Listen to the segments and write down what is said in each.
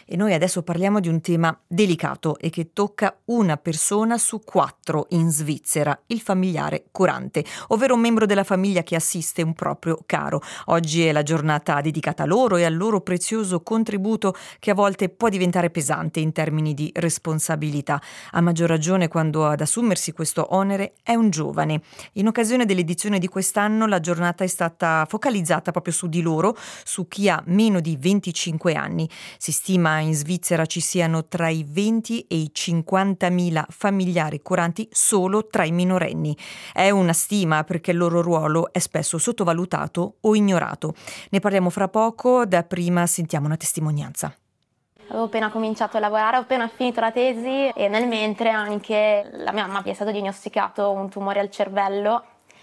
E noi adesso parliamo di un tema delicato e che tocca una persona su 4 in Svizzera, il familiare curante, ovvero un membro della famiglia che assiste un proprio caro. Oggi è la giornata dedicata a loro e al loro prezioso contributo che a volte può diventare pesante in termini di responsabilità, a maggior ragione quando ad assumersi questo onere è un giovane. In occasione dell'edizione di quest'anno la giornata è stata focalizzata proprio su di loro, su chi ha meno di 25 anni. Si stima in Svizzera ci siano tra i 20 e i 50.000 familiari curanti solo tra i minorenni. È una stima perché il loro ruolo è spesso sottovalutato o ignorato. Ne parliamo fra poco, da prima sentiamo una testimonianza. Avevo appena cominciato a lavorare, ho appena finito la tesi e nel mentre anche la mia mamma mi è stato diagnosticato un tumore al cervello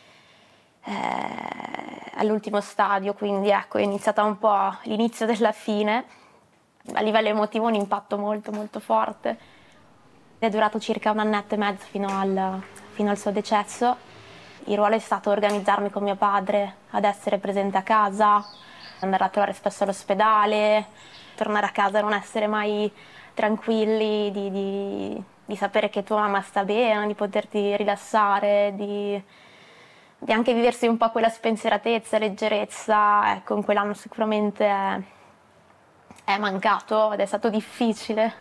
all'ultimo stadio, quindi ecco è iniziata un po' l'inizio della fine. A livello emotivo un impatto molto molto forte. È durato circa 1 annetto e mezzo fino al suo decesso. Il ruolo è stato organizzarmi con mio padre ad essere presente a casa, andare a trovare spesso all'ospedale, tornare a casa e non essere mai tranquilli, di sapere che tua mamma sta bene, di poterti rilassare, di anche viversi un po' quella spensieratezza, leggerezza. Ecco, in quell'anno sicuramente è mancato ed è stato difficile.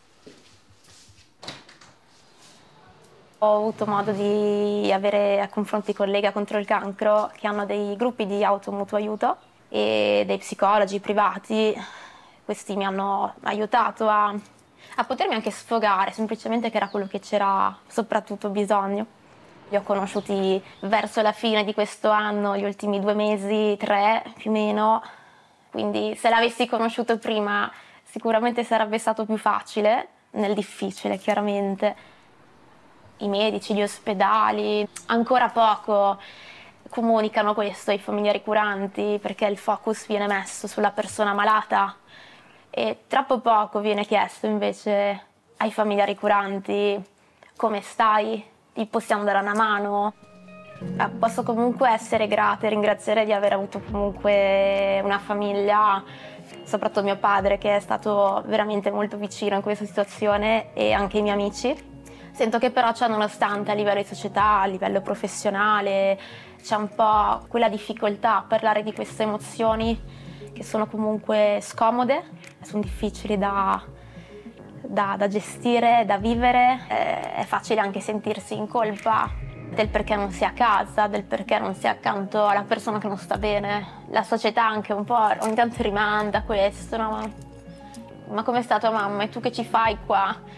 Ho avuto modo di avere a confronti con Lega contro il cancro, che hanno dei gruppi di automutuo aiuto e dei psicologi privati. Questi mi hanno aiutato a potermi anche sfogare, semplicemente che era quello che c'era soprattutto bisogno. Li ho conosciuti verso la fine di questo anno, gli ultimi 2 mesi, 3 più o meno. Quindi se l'avessi conosciuto prima sicuramente sarebbe stato più facile, nel difficile chiaramente. I medici, gli ospedali, ancora poco comunicano questo ai familiari curanti perché il focus viene messo sulla persona malata e troppo poco viene chiesto invece ai familiari curanti: come stai? Ti possiamo dare una mano? Posso comunque essere grata e ringraziare di aver avuto comunque una famiglia, soprattutto mio padre, che è stato veramente molto vicino in questa situazione, e anche i miei amici. Sento che però nonostante a livello di società, a livello professionale, c'è un po' quella difficoltà a parlare di queste emozioni che sono comunque scomode, sono difficili da gestire, da vivere. È facile anche sentirsi in colpa del perché non si è a casa, del perché non si è accanto alla persona che non sta bene. La società anche un po' ogni tanto rimanda questo, no? Ma come sta tua mamma? E tu che ci fai qua?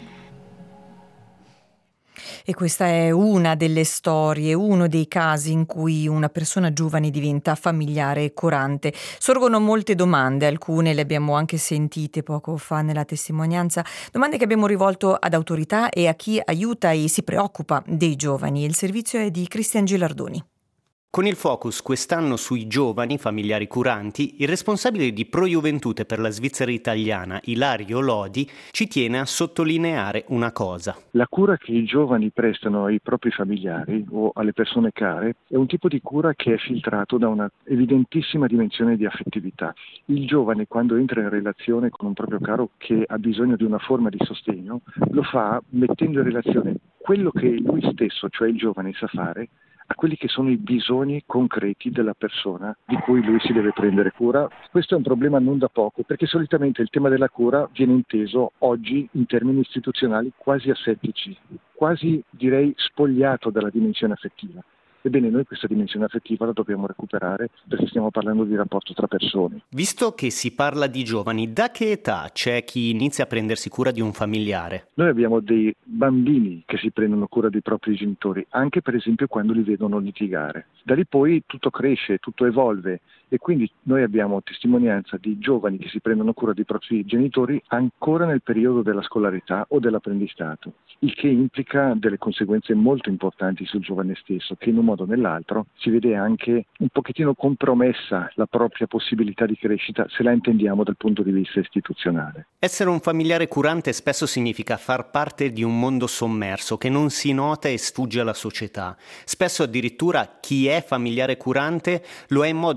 E questa è una delle storie, uno dei casi in cui una persona giovane diventa familiare curante. Sorgono molte domande, alcune le abbiamo anche sentite poco fa nella testimonianza, domande che abbiamo rivolto ad autorità e a chi aiuta e si preoccupa dei giovani. Il servizio è di Cristian Gilardoni. Con il focus quest'anno sui giovani familiari curanti, il responsabile di Pro Juventute per la Svizzera italiana, Ilario Lodi, ci tiene a sottolineare una cosa. La cura che i giovani prestano ai propri familiari o alle persone care è un tipo di cura che è filtrato da una evidentissima dimensione di affettività. Il giovane, quando entra in relazione con un proprio caro che ha bisogno di una forma di sostegno, lo fa mettendo in relazione quello che lui stesso, cioè il giovane, sa fare, a quelli che sono i bisogni concreti della persona di cui lui si deve prendere cura. Questo è un problema non da poco, perché solitamente il tema della cura viene inteso oggi in termini istituzionali quasi asettici, quasi direi spogliato dalla dimensione affettiva. Ebbene, noi questa dimensione affettiva la dobbiamo recuperare perché stiamo parlando di rapporto tra persone. Visto che si parla di giovani, da che età c'è chi inizia a prendersi cura di un familiare? Noi abbiamo dei bambini che si prendono cura dei propri genitori, anche per esempio quando li vedono litigare. Da lì poi tutto cresce, tutto evolve e quindi noi abbiamo testimonianza di giovani che si prendono cura dei propri genitori ancora nel periodo della scolarità o dell'apprendistato, il che implica delle conseguenze molto importanti sul giovane stesso, che in un modo o nell'altro si vede anche un pochettino compromessa la propria possibilità di crescita se la intendiamo dal punto di vista istituzionale. Essere un familiare curante spesso significa far parte di un mondo sommerso che non si nota e sfugge alla società. Spesso addirittura chi è familiare curante lo è in modo talmente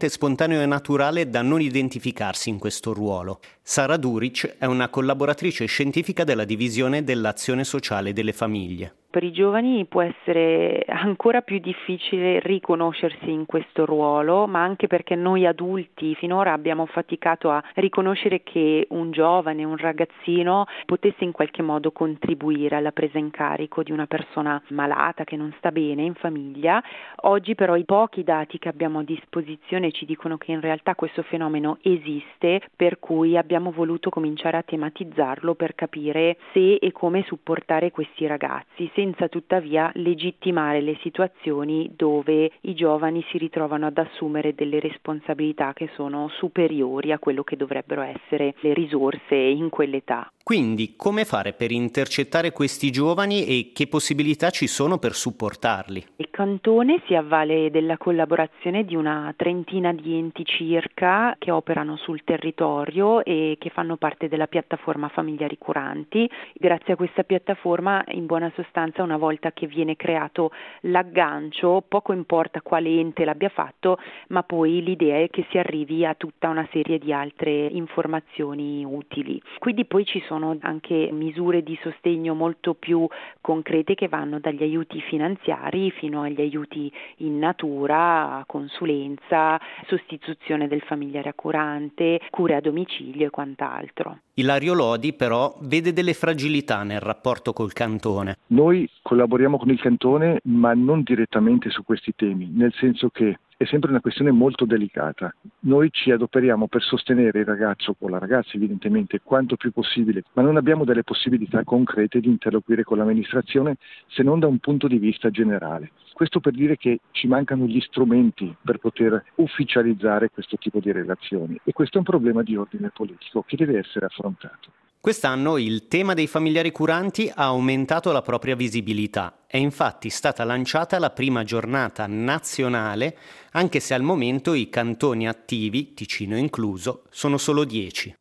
talmente spontaneo e naturale da non identificarsi in questo ruolo. Sara Duric è una collaboratrice scientifica della divisione dell'azione sociale delle famiglie. Per i giovani può essere ancora più difficile riconoscersi in questo ruolo, ma anche perché noi adulti finora abbiamo faticato a riconoscere che un giovane, un ragazzino potesse in qualche modo contribuire alla presa in carico di una persona malata che non sta bene in famiglia. Oggi però i pochi dati che abbiamo a disposizione ci dicono che in realtà questo fenomeno esiste, per cui abbiamo voluto cominciare a tematizzarlo per capire se e come supportare questi ragazzi, senza tuttavia legittimare le situazioni dove i giovani si ritrovano ad assumere delle responsabilità che sono superiori a quello che dovrebbero essere le risorse in quell'età. Quindi, come fare per intercettare questi giovani e che possibilità ci sono per supportarli? Il Cantone si avvale della collaborazione di una trentina di enti circa che operano sul territorio e che fanno parte della piattaforma Familiari Curanti. Grazie a questa piattaforma, in buona sostanza, una volta che viene creato l'aggancio, poco importa quale ente l'abbia fatto, ma poi l'idea è che si arrivi a tutta una serie di altre informazioni utili. Quindi poi ci sono anche misure di sostegno molto più concrete che vanno dagli aiuti finanziari fino agli aiuti in natura, consulenza, sostituzione del familiare accurante, cure a domicilio e quant'altro. Ilario Lodi però vede delle fragilità nel rapporto col Cantone. Noi collaboriamo con il Cantone ma non direttamente su questi temi, nel senso che è sempre una questione molto delicata. Noi ci adoperiamo per sostenere il ragazzo o la ragazza evidentemente quanto più possibile, ma non abbiamo delle possibilità concrete di interloquire con l'amministrazione se non da un punto di vista generale. Questo per dire che ci mancano gli strumenti per poter ufficializzare questo tipo di relazioni e questo è un problema di ordine politico che deve essere affrontato. Quest'anno il tema dei familiari curanti ha aumentato la propria visibilità. È infatti stata lanciata la prima giornata nazionale, anche se al momento i cantoni attivi, Ticino incluso, sono solo 10.